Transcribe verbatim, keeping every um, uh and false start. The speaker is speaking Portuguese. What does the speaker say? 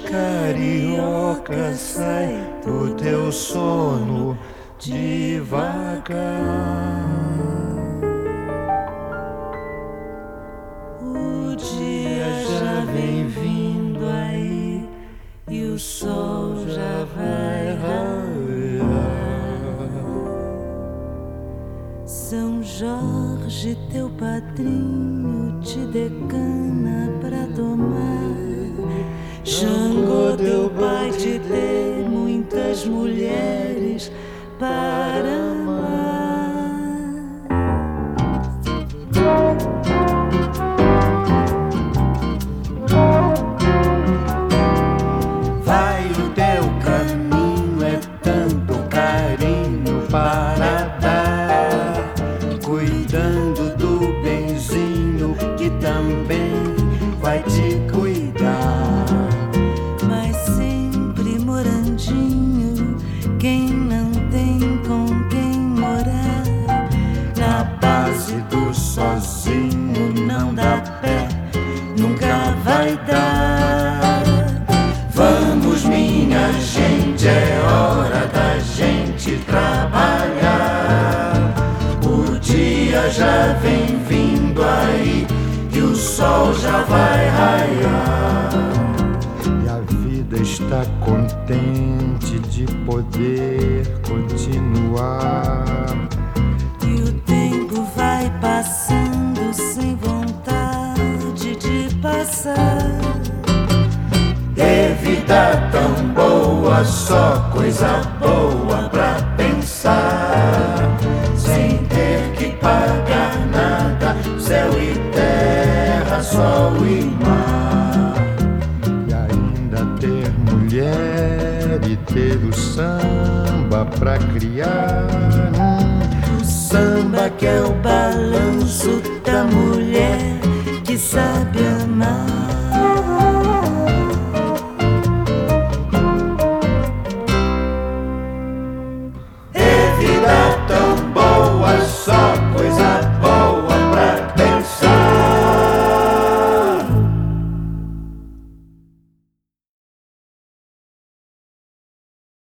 carioca, sai do teu sono devagar. O dia já vem vindo aí e o sol já vai raiar. São Jorge, teu padrinho, te decana pra tomar. Xangô, teu pai, te dê muitas mulheres para amar. Vai o teu caminho, é tanto carinho para dar, cuidando do benzinho que também vai te cuidar. Mas sempre morandinho, quem não tem com quem morar. Na base do sozinho não dá pé, nunca vai dar. Vamos, minha gente, é hora da gente trabalhar. O dia já vem vindo aí e o sol já vai raiar. E a vida está contente de poder continuar. E o tempo vai passando sem vontade de passar. É vida tão boa, só coisa boa pra pensar. Sem ter que pagar nada, céu e terra, sol e mar. E ainda ter mulher e ter o samba pra criar. O samba que é o balanço